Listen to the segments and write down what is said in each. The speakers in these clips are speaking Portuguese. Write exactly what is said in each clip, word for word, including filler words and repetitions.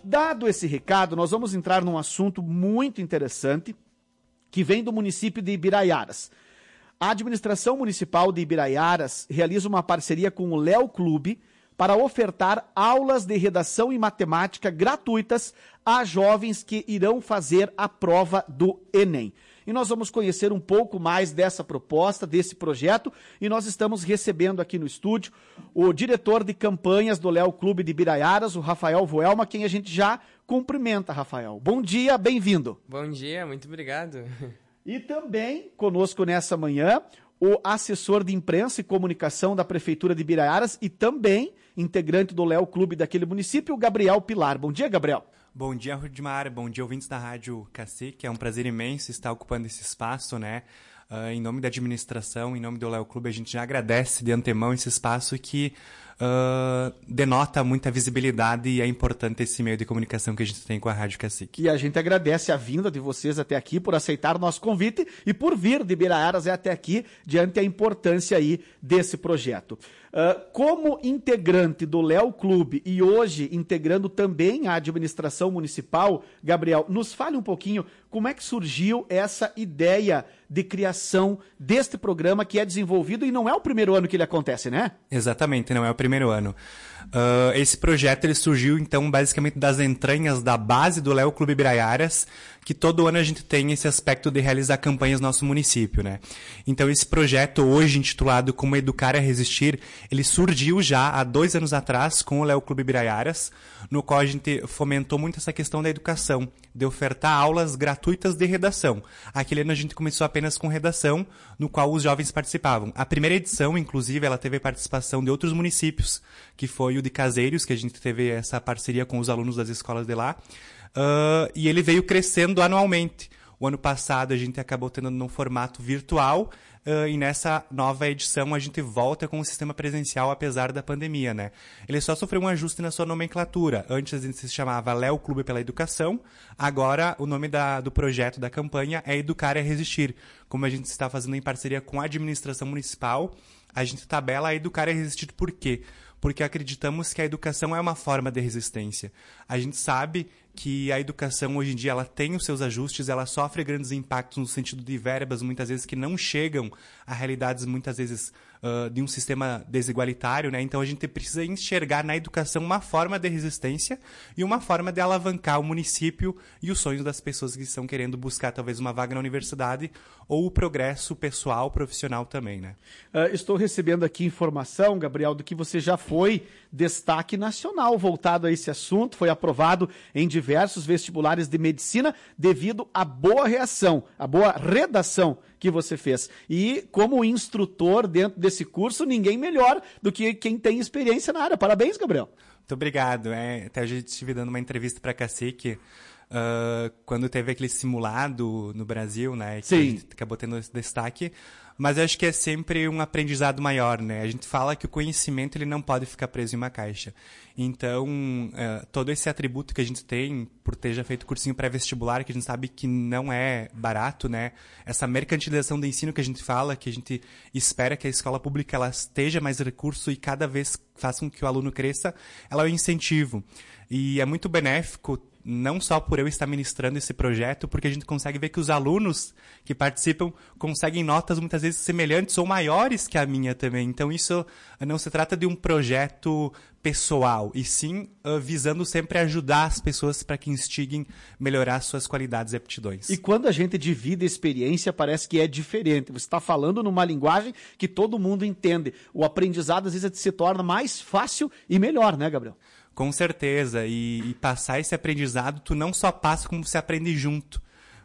dado esse recado, nós vamos entrar num assunto muito interessante que vem do município de Ibiraiaras. A administração municipal de Ibiraiaras realiza uma parceria com o Léo Clube para ofertar aulas de redação e matemática gratuitas a jovens que irão fazer a prova do Enem. E nós vamos conhecer um pouco mais dessa proposta, desse projeto, e nós estamos recebendo aqui no estúdio o diretor de campanhas do Léo Clube de Ibiraiaras, o Rafael Voelma, quem a gente já cumprimenta, Rafael. Bom dia, bem-vindo. Bom dia, muito obrigado. E também conosco nessa manhã o assessor de imprensa e comunicação da Prefeitura de Ibiraiaras e também integrante do Léo Clube daquele município, o Gabriel Pilar. Bom dia, Gabriel. Bom dia, Rudimar. Bom dia, ouvintes da Rádio Cacique. É um prazer imenso estar ocupando esse espaço, né? Uh, em nome da administração, em nome do Léo Clube, a gente já agradece de antemão esse espaço que uh, denota muita visibilidade e é importante esse meio de comunicação que a gente tem com a Rádio Cacique. E a gente agradece a vinda de vocês até aqui por aceitar o nosso convite e por vir de Ibiraiaras até aqui, diante da importância aí desse projeto. Uh, como integrante do Léo Clube e hoje integrando também a administração municipal, Gabriel, nos fale um pouquinho como é que surgiu essa ideia de criação deste programa que é desenvolvido e não é o primeiro ano que ele acontece, né? Exatamente, não é o primeiro ano. Uh, esse projeto ele surgiu, então, basicamente das entranhas da base do Léo Clube Ibiraiaras, que todo ano a gente tem esse aspecto de realizar campanhas no nosso município, né? Então, esse projeto, hoje intitulado como Educar é Resistir, ele surgiu já há dois anos atrás com o Léo Clube Ibiraiaras, no qual a gente fomentou muito essa questão da educação, de ofertar aulas gratuitas de redação. Aquele ano a gente começou apenas com redação, no qual os jovens participavam. A primeira edição, inclusive, ela teve a participação de outros municípios, que foi o de Caseiros, que a gente teve essa parceria com os alunos das escolas de lá, uh, e ele veio crescendo anualmente. O ano passado a gente acabou tendo num formato virtual, uh, e nessa nova edição a gente volta com o sistema presencial, apesar da pandemia, né? Ele só sofreu um ajuste na sua nomenclatura. Antes a gente se chamava Léo Clube pela Educação, agora o nome da, do projeto, da campanha, é Educar é Resistir. Como a gente está fazendo em parceria com a administração municipal, a gente tabela Educar é Resistir por quê? Porque acreditamos que a educação é uma forma de resistência. A gente sabe que a educação hoje em dia ela tem os seus ajustes, ela sofre grandes impactos no sentido de verbas, muitas vezes que não chegam a realidades, muitas vezes, uh, de um sistema desigualitário, né? Então a gente precisa enxergar na educação uma forma de resistência e uma forma de alavancar o município e os sonhos das pessoas que estão querendo buscar talvez uma vaga na universidade ou o progresso pessoal, profissional também, né? Uh, estou recebendo aqui informação, Gabriel, do que você já foi destaque nacional voltado a esse assunto, foi aprovado em diversos vestibulares de medicina devido à boa reação, à boa redação que você fez. E como instrutor dentro desse curso, ninguém melhor do que quem tem experiência na área. Parabéns, Gabriel. Muito obrigado. É, até a gente estive dando uma entrevista para a Cacique, uh, quando teve aquele simulado no Brasil, né? Que Sim. A gente acabou tendo esse destaque. Mas eu acho que é sempre um aprendizado maior, né? A gente fala que o conhecimento ele não pode ficar preso em uma caixa. Então, uh, todo esse atributo que a gente tem, por ter já feito cursinho pré-vestibular, que a gente sabe que não é barato, né? Essa mercantilização do ensino que a gente fala, que a gente espera que a escola pública ela esteja mais recurso e cada vez faça com que o aluno cresça, ela é um incentivo. E é muito benéfico, não só por eu estar ministrando esse projeto, porque a gente consegue ver que os alunos que participam conseguem notas muitas vezes semelhantes ou maiores que a minha também. Então isso não se trata de um projeto pessoal, e sim uh, visando sempre ajudar as pessoas para que instiguem melhorar suas qualidades e aptidões. E quando a gente divide a experiência, parece que é diferente. Você está falando numa linguagem que todo mundo entende. O aprendizado às vezes se torna mais fácil e melhor, né, Gabriel? Com certeza, e, e passar esse aprendizado, tu não só passa, como você aprende junto,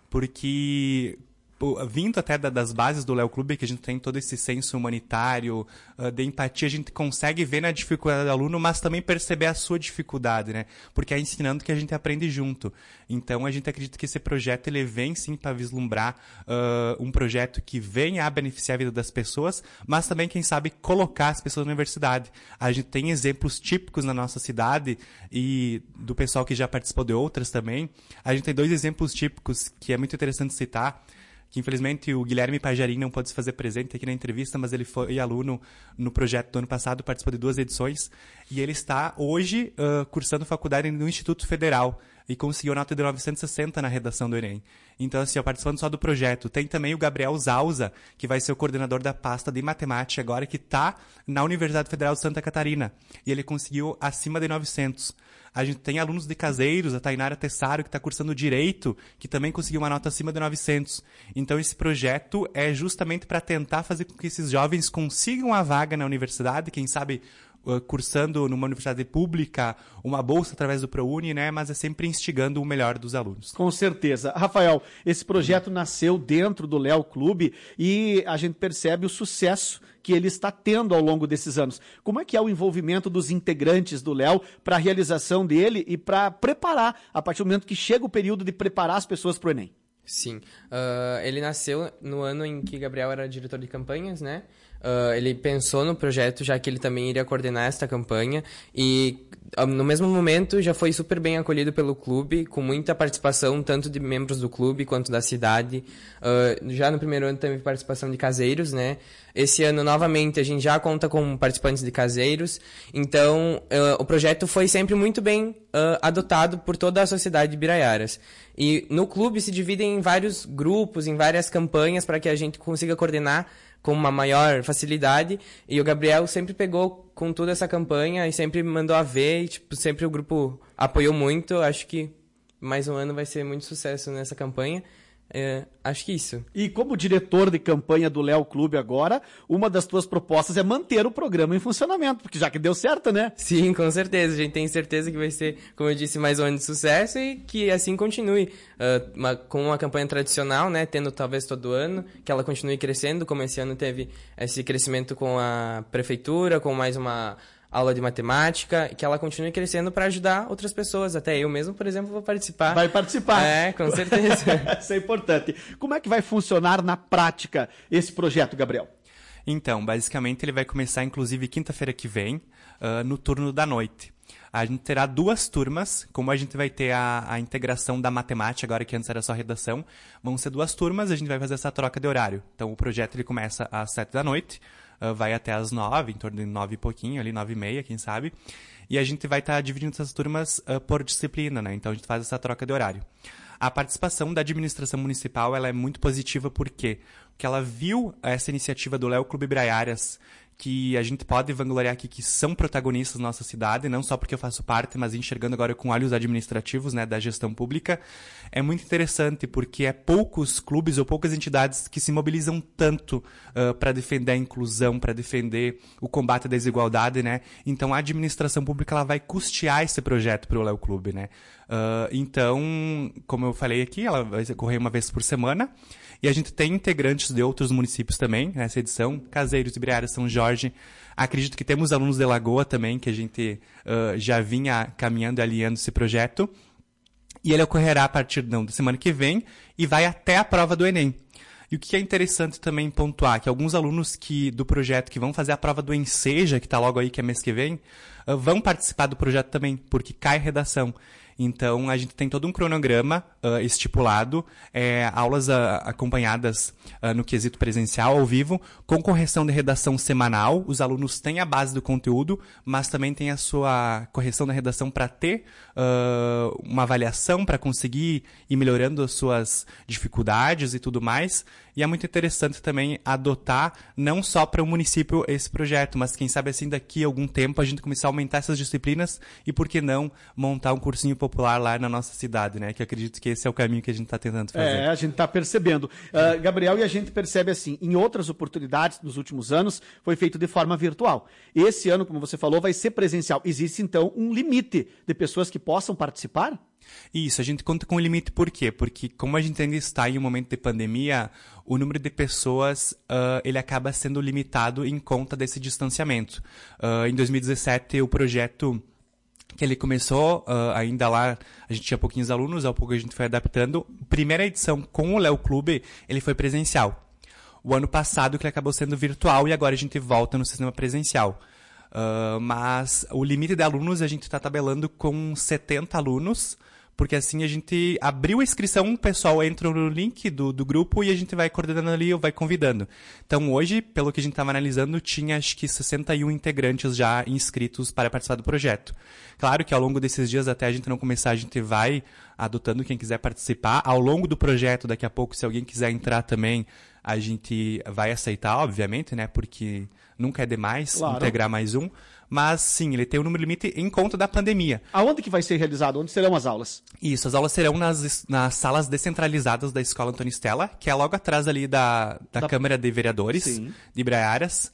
porque pô, vindo até da, das bases do Léo Clube, que a gente tem todo esse senso humanitário, uh, de empatia, a gente consegue ver na dificuldade do aluno, mas também perceber a sua dificuldade, né? Porque é ensinando que a gente aprende junto. Então, a gente acredita que esse projeto, ele vem sim para vislumbrar uh, um projeto que venha a beneficiar a vida das pessoas, mas também, quem sabe, colocar as pessoas na universidade. A gente tem exemplos típicos na nossa cidade e do pessoal que já participou de outras também. A gente tem dois exemplos típicos que é muito interessante citar, que infelizmente o Guilherme Pajarim não pôde se fazer presente aqui na entrevista, mas ele foi aluno no projeto do ano passado, participou de duas edições, e ele está hoje uh, cursando faculdade no Instituto Federal, e conseguiu nota de novecentos e sessenta na redação do Enem. Então, assim, ó, participando só do projeto. Tem também o Gabriel Zausa, que vai ser o coordenador da pasta de matemática agora, que está na Universidade Federal de Santa Catarina. E ele conseguiu acima de novecentos. A gente tem alunos de Caseiros, a Tainara Tessaro, que está cursando Direito, que também conseguiu uma nota acima de novecentos. Então, esse projeto é justamente para tentar fazer com que esses jovens consigam a vaga na universidade, quem sabe cursando numa universidade pública, uma bolsa através do ProUni, né? Mas é sempre instigando o melhor dos alunos. Com certeza. Rafael, esse projeto nasceu dentro do Léo Clube e a gente percebe o sucesso que ele está tendo ao longo desses anos. Como é que é o envolvimento dos integrantes do Léo para a realização dele e para preparar, a partir do momento que chega o período de preparar as pessoas para o Enem? Sim. Uh, ele nasceu no ano em que Gabriel era diretor de campanhas, né? Uh, ele pensou no projeto, já que ele também iria coordenar esta campanha, e uh, no mesmo momento já foi super bem acolhido pelo clube, com muita participação tanto de membros do clube quanto da cidade. Uh, já no primeiro ano teve participação de Caseiros, né? Esse ano, novamente, a gente já conta com participantes de Caseiros, então uh, o projeto foi sempre muito bem uh, adotado por toda a sociedade de Biraiaras. E no clube se divide em vários grupos, em várias campanhas, para que a gente consiga coordenar com uma maior facilidade, e o Gabriel sempre pegou com toda essa campanha e sempre mandou a ver, e tipo, sempre o grupo apoiou muito. Acho que mais um ano vai ser muito sucesso nessa campanha. É, acho que isso. E como diretor de campanha do Léo Clube agora, uma das tuas propostas é manter o programa em funcionamento, porque já que deu certo, né? Sim, com certeza. A gente tem certeza que vai ser, como eu disse, mais um ano de sucesso e que assim continue. Uh, uma, com uma campanha tradicional, né, tendo talvez todo ano, que ela continue crescendo, como esse ano teve esse crescimento com a prefeitura, com mais uma aula de matemática, que ela continue crescendo para ajudar outras pessoas. Até eu mesmo, por exemplo, vou participar. Vai participar. É, com certeza. Isso é importante. Como é que vai funcionar na prática esse projeto, Gabriel? Então, basicamente ele vai começar, inclusive, quinta-feira que vem, uh, no turno da noite. A gente terá duas turmas, como a gente vai ter a, a integração da matemática, agora que antes era só redação, vão ser duas turmas, a gente vai fazer essa troca de horário. Então, o projeto ele começa às sete da noite, Uh, vai até às nove, em torno de nove e pouquinho, ali nove e meia, quem sabe. E a gente vai estar tá dividindo essas turmas uh, por disciplina, né? Então a gente faz essa troca de horário. A participação da administração municipal ela é muito positiva, por quê? Porque ela viu essa iniciativa do Léo Clube Biraiaras, que a gente pode vangloriar aqui que são protagonistas da nossa cidade, não só porque eu faço parte, mas enxergando agora com olhos administrativos, né, da gestão pública. É muito interessante porque é poucos clubes ou poucas entidades que se mobilizam tanto uh, para defender a inclusão, para defender o combate à desigualdade, né? Então a administração pública ela vai custear esse projeto para o Léo Clube, né? Uh, então, como eu falei aqui, ela vai ocorrer uma vez por semana. E a gente tem integrantes de outros municípios também nessa edição, Caseiros, Ibiraiaras, São Jorge. Acredito que temos alunos de Lagoa também, que a gente uh, já vinha caminhando e alinhando esse projeto. E ele ocorrerá a partir não, da semana que vem e vai até a prova do Enem. E o que é interessante também pontuar, que alguns alunos que, do projeto que vão fazer a prova do Enseja, que está logo aí, que é mês que vem, uh, vão participar do projeto também, porque cai redação. Então, a gente tem todo um cronograma uh, estipulado, é, aulas uh, acompanhadas uh, no quesito presencial, ao vivo, com correção de redação semanal. Os alunos têm a base do conteúdo, mas também tem a sua correção da redação para ter uh, uma avaliação, para conseguir ir melhorando as suas dificuldades e tudo mais. E é muito interessante também adotar, não só para o município esse projeto, mas quem sabe assim daqui a algum tempo a gente começar a aumentar essas disciplinas e, por que não, montar um cursinho popular lá na nossa cidade, né? Que eu acredito que esse é o caminho que a gente está tentando fazer. É, a gente está percebendo. Uh, Gabriel, e a gente percebe assim, em outras oportunidades nos últimos anos, foi feito de forma virtual. Esse ano, como você falou, vai ser presencial. Existe, então, um limite de pessoas que possam participar? Isso, a gente conta com um limite por quê? Porque como a gente ainda está em um momento de pandemia, o número de pessoas uh, ele acaba sendo limitado em conta desse distanciamento. Uh, em dois mil e dezessete, o projeto que ele começou, uh, ainda lá a gente tinha pouquinhos alunos, ao pouco a gente foi adaptando. Primeira edição com o Léo Clube, ele foi presencial. O ano passado que ele acabou sendo virtual e agora a gente volta no sistema presencial. Uh, mas o limite de alunos a gente está tabelando com setenta alunos porque assim a gente abriu a inscrição, o pessoal entra no link do, do grupo e a gente vai coordenando ali ou vai convidando. Então hoje, pelo que a gente estava analisando, tinha acho que sessenta e um integrantes já inscritos para participar do projeto. Claro que ao longo desses dias, até a gente não começar, a gente vai adotando quem quiser participar. Ao longo do projeto, daqui a pouco, se alguém quiser entrar também, a gente vai aceitar, obviamente, né? Porque nunca é demais claro. Integrar mais um. Mas, sim, ele tem um número limite em conta da pandemia. Aonde que vai ser realizado? Onde serão as aulas? Isso, as aulas serão nas, nas salas descentralizadas da Escola Antônio Stella, que é logo atrás ali da, da, da... Câmara de Vereadores sim. de Ibraiaras.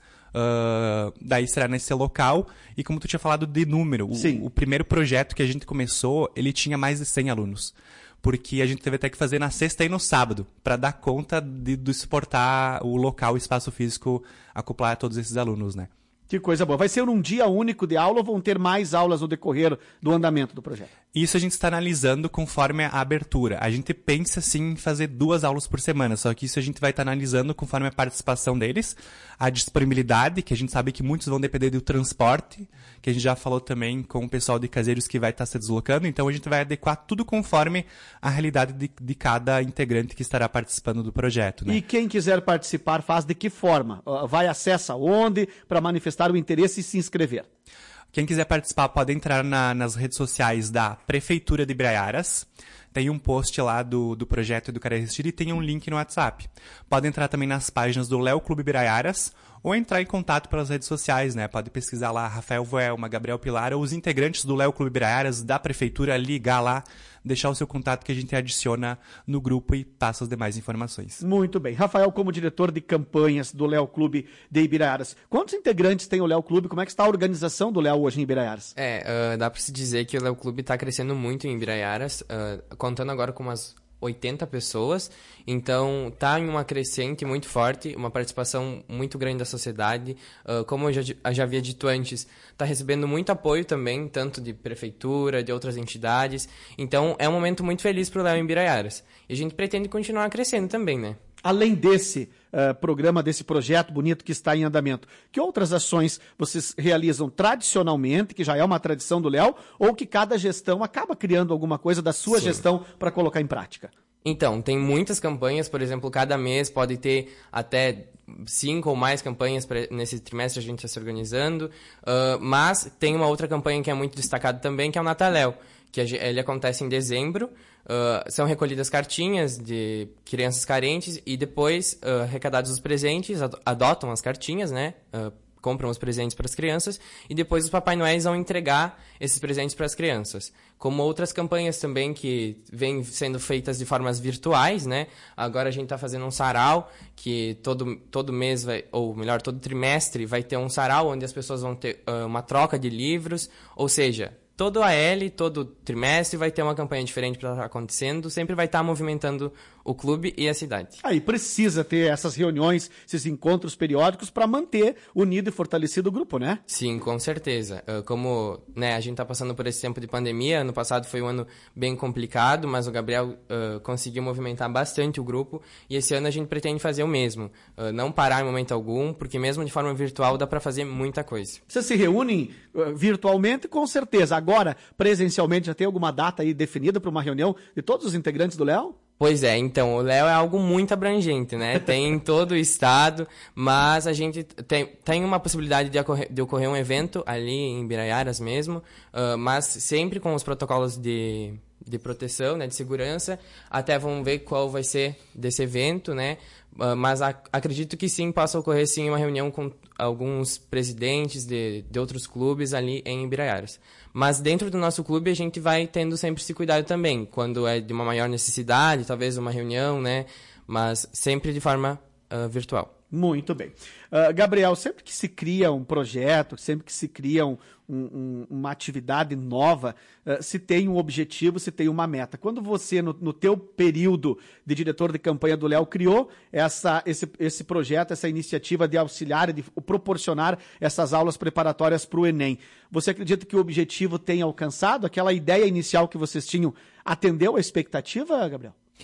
Uh, daí será nesse local. E como tu tinha falado de número, o, o primeiro projeto que a gente começou, ele tinha mais de cem alunos. Porque a gente teve até que fazer na sexta e no sábado, para dar conta de, de suportar o local, o espaço físico, acoplar a todos esses alunos, né? Que coisa boa. Vai ser num dia único de aula ou vão ter mais aulas no decorrer do andamento do projeto? Isso a gente está analisando conforme a abertura. A gente pensa, sim, em fazer duas aulas por semana, só que isso a gente vai estar tá analisando conforme a participação deles, a disponibilidade, que a gente sabe que muitos vão depender do transporte, que a gente já falou também com o pessoal de Caseiros que vai estar tá se deslocando, então a gente vai adequar tudo conforme a realidade de, de cada integrante que estará participando do projeto. Né? E quem quiser participar faz de que forma? Vai acessa onde para manifestar o interesse e se inscrever? Quem quiser participar pode entrar na, nas redes sociais da Prefeitura de Ibraiaras. Tem um post lá do, do projeto Educar e Resistir e tem um link no WhatsApp. Pode entrar também nas páginas do Léo Clube Ibraiaras ou entrar em contato pelas redes sociais, né? Pode pesquisar lá Rafael Voelma, Gabriel Pilar ou os integrantes do Léo Clube Ibraiaras da Prefeitura, ligar lá, deixar o seu contato que a gente adiciona no grupo e passa as demais informações. Muito bem. Rafael, como diretor de campanhas do Léo Clube de Ibraiaras, quantos integrantes tem o Léo Clube? Como é que está a organização do Léo hoje em Ibraiaras? É, uh, dá para se dizer que o Léo Clube está crescendo muito em Ibraiaras, uh, contando agora com umas oitenta pessoas, então tá em uma crescente muito forte, uma participação muito grande da sociedade, uh, como eu já, eu já havia dito antes, tá recebendo muito apoio também, tanto de prefeitura, de outras entidades, então é um momento muito feliz pro Léo em Ibraiaras, e a gente pretende continuar crescendo também, né? Além desse uh, programa, desse projeto bonito que está em andamento, que outras ações vocês realizam tradicionalmente, que já é uma tradição do Léo, ou que cada gestão acaba criando alguma coisa da sua Sim. gestão para colocar em prática? Então, tem muitas campanhas, por exemplo, cada mês pode ter até cinco ou mais campanhas pra, nesse trimestre a gente está se organizando, uh, mas tem uma outra campanha que é muito destacada também, que é o Nataléu, que ele acontece em dezembro. Uh, são recolhidas cartinhas de crianças carentes e depois, uh, arrecadados os presentes, adotam as cartinhas, né? Uh, compram os presentes para as crianças e depois os Papai Noéis vão entregar esses presentes para as crianças. Como outras campanhas também que vêm sendo feitas de formas virtuais, né? Agora a gente está fazendo um sarau que todo, todo mês, vai, ou melhor, todo trimestre vai ter um sarau onde as pessoas vão ter uh, uma troca de livros, ou seja... Todo A L, todo trimestre vai ter uma campanha diferente para estar acontecendo, sempre vai estar movimentando o clube e a cidade. Aí precisa ter essas reuniões, esses encontros periódicos para manter unido e fortalecido o grupo, né? Sim, com certeza. Como né, a gente está passando por esse tempo de pandemia, ano passado foi um ano bem complicado, mas o Gabriel uh, conseguiu movimentar bastante o grupo e esse ano a gente pretende fazer o mesmo. Uh, não parar em momento algum, porque mesmo de forma virtual dá para fazer muita coisa. Vocês se reúnem uh, virtualmente, com certeza. Agora, presencialmente, já tem alguma data aí definida para uma reunião de todos os integrantes do Léo? Pois é, então, o Léo é algo muito abrangente, né? Tem em todo o estado, mas a gente tem, tem uma possibilidade de ocorrer, de ocorrer um evento ali em Ibraiaras mesmo, uh, mas sempre com os protocolos de, de proteção, né, de segurança. Até vamos ver qual vai ser desse evento, né? Uh, mas a, acredito que sim, possa ocorrer sim uma reunião com alguns presidentes de, de outros clubes ali em Ibraiaras. Mas dentro do nosso clube a gente vai tendo sempre esse cuidado também, quando é de uma maior necessidade, talvez uma reunião, né? Mas sempre de forma uh, virtual. Muito bem. Uh, Gabriel, sempre que se cria um projeto, sempre que se cria um, um, uma atividade nova, uh, se tem um objetivo, se tem uma meta. Quando você, no, no teu período de diretor de campanha do Léo, criou essa, esse, esse projeto, essa iniciativa de auxiliar, de proporcionar essas aulas preparatórias para o Enem, você acredita que o objetivo tenha alcançado? Aquela ideia inicial que vocês tinham atendeu a expectativa, Gabriel?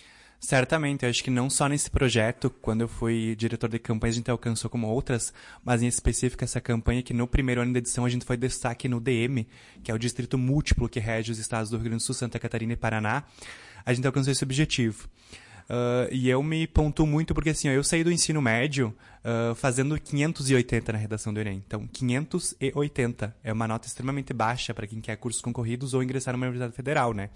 Certamente, eu acho que não só nesse projeto, quando eu fui diretor de campanhas, a gente alcançou como outras, mas em específico essa campanha que no primeiro ano da edição a gente foi destaque no D M, que é o Distrito Múltiplo que rege os estados do Rio Grande do Sul, Santa Catarina e Paraná, a gente alcançou esse objetivo. Uh, e eu me pontuo muito porque assim, ó, eu saí do ensino médio uh, fazendo quinhentos e oitenta na redação do Enem. Então, quinhentos e oitenta é uma nota extremamente baixa para quem quer cursos concorridos ou ingressar numa universidade federal, né?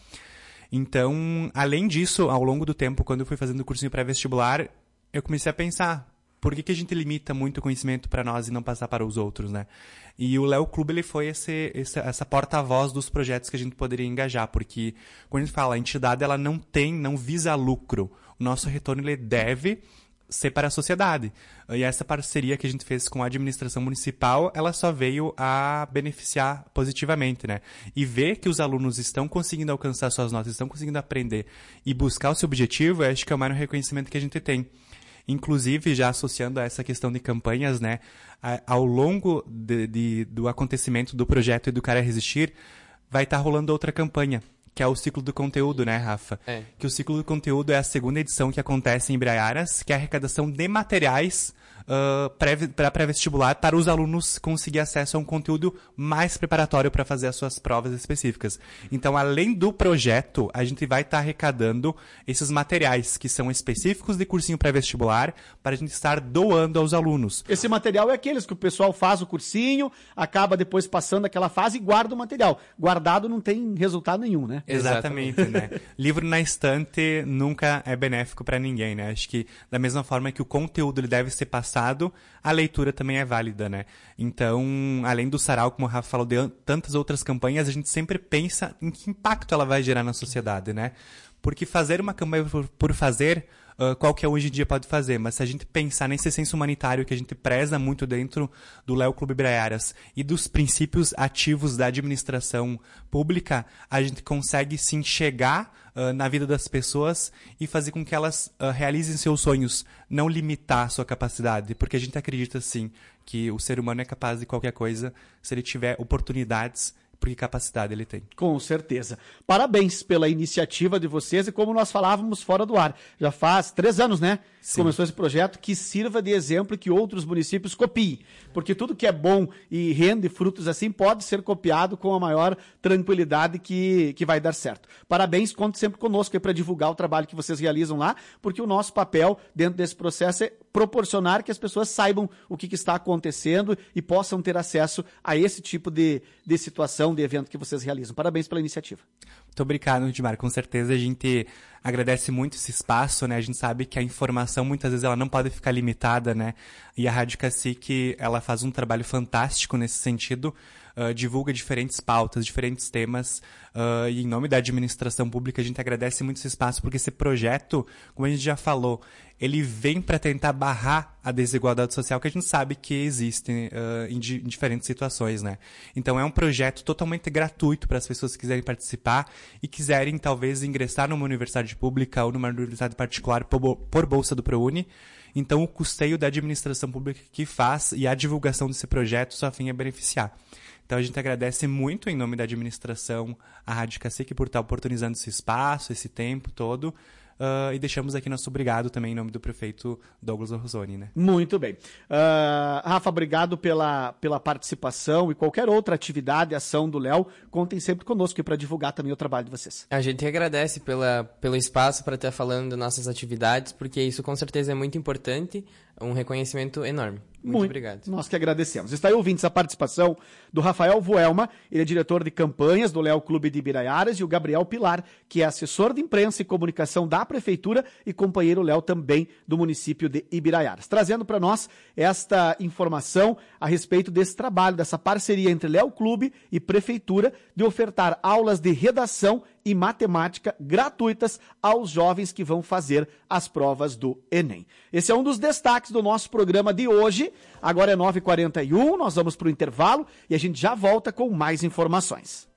Então, além disso, ao longo do tempo, quando eu fui fazendo o cursinho pré-vestibular, eu comecei a pensar, por que que a gente limita muito o conhecimento para nós e não passar para os outros, né? E o Léo Clube, ele foi esse, esse, essa porta-voz dos projetos que a gente poderia engajar, porque quando a gente fala, a entidade, ela não tem, não visa lucro. O nosso retorno, ele deve ser para a sociedade. E essa parceria que a gente fez com a administração municipal, ela só veio a beneficiar positivamente, né? E ver que os alunos estão conseguindo alcançar suas notas, estão conseguindo aprender e buscar o seu objetivo, eu acho que é o maior reconhecimento que a gente tem. Inclusive, já associando a essa questão de campanhas, né? Ao longo de, de, do acontecimento do projeto Educar a Resistir, vai estar rolando outra campanha, que é o Ciclo do Conteúdo, né, Rafa? É. Que o Ciclo do Conteúdo é a segunda edição que acontece em Ibraiaras, que é a arrecadação de materiais uh, para pré-vestibular para os alunos conseguir acesso a um conteúdo mais preparatório para fazer as suas provas específicas. Então, além do projeto, a gente vai estar tá arrecadando esses materiais que são específicos de cursinho pré-vestibular para a gente estar doando aos alunos. Esse material é aqueles que o pessoal faz o cursinho, acaba depois passando aquela fase e guarda o material. Guardado não tem resultado nenhum, né? Exatamente, né? Livro na estante nunca é benéfico para ninguém, né? Acho que da mesma forma que o conteúdo ele deve ser passado, a leitura também é válida, né? Então, além do Sarau, como o Rafa falou, de tantas outras campanhas, a gente sempre pensa em que impacto ela vai gerar na sociedade, né? Porque fazer uma campanha por, por fazer, uh, qualquer hoje em dia pode fazer, mas se a gente pensar nesse senso humanitário que a gente preza muito dentro do Léo Clube Ibraiaras e dos princípios ativos da administração pública, a gente consegue se enxergar uh, na vida das pessoas e fazer com que elas uh, realizem seus sonhos, não limitar a sua capacidade, porque a gente acredita, sim, que o ser humano é capaz de qualquer coisa se ele tiver oportunidades, porque capacidade ele tem. Com certeza. Parabéns pela iniciativa de vocês e como nós falávamos fora do ar. Já faz três anos, né? Sim. Começou esse projeto que sirva de exemplo e que outros municípios copiem. Porque tudo que é bom e rende frutos assim pode ser copiado com a maior tranquilidade que, que vai dar certo. Parabéns, conte sempre conosco aí para divulgar o trabalho que vocês realizam lá, porque o nosso papel dentro desse processo é proporcionar que as pessoas saibam o que, que está acontecendo e possam ter acesso a esse tipo de, de situação, de evento que vocês realizam. Parabéns pela iniciativa. Muito obrigado, Edmar. Com certeza a gente agradece muito esse espaço, né? A gente sabe que a informação muitas vezes ela não pode ficar limitada, né? E a Rádio Cacique, ela faz um trabalho fantástico nesse sentido, uh, divulga diferentes pautas, diferentes temas, uh, e em nome da administração pública a gente agradece muito esse espaço, porque esse projeto, como a gente já falou, ele vem para tentar barrar a desigualdade social que a gente sabe que existe uh, em, di- em diferentes situações, né? Então é um projeto totalmente gratuito para as pessoas que quiserem participar e quiserem talvez ingressar numa universidade pública ou numa universidade particular por, por bolsa do ProUni. Então o custeio da administração pública que faz e a divulgação desse projeto só fim é beneficiar. Então a gente agradece muito em nome da administração a Rádio Cacique por estar oportunizando esse espaço, esse tempo todo. Uh, e deixamos aqui nosso obrigado também em nome do prefeito Douglas Orruzoni, né? Muito bem. Uh, Rafa, obrigado pela, pela participação e qualquer outra atividade, ação do Léo, contem sempre conosco para divulgar também o trabalho de vocês. A gente agradece pela, pelo espaço para estar falando das nossas atividades, porque isso com certeza é muito importante, um reconhecimento enorme. Muito, Muito obrigado. Nós que agradecemos. Está aí, ouvintes, a participação do Rafael Voelma, ele é diretor de campanhas do Léo Clube de Ibraiaras, e o Gabriel Pilar, que é assessor de imprensa e comunicação da Prefeitura e companheiro Léo também do município de Ibraiaras. Trazendo para nós esta informação a respeito desse trabalho, dessa parceria entre Léo Clube e Prefeitura de ofertar aulas de redação e matemática gratuitas aos jovens que vão fazer as provas do Enem. Esse é um dos destaques do nosso programa de hoje. Agora é nove e quarenta e um, nós vamos para o intervalo e a gente já volta com mais informações.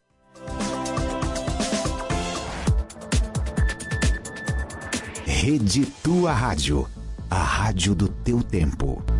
Rede Tua Rádio, a rádio do teu tempo.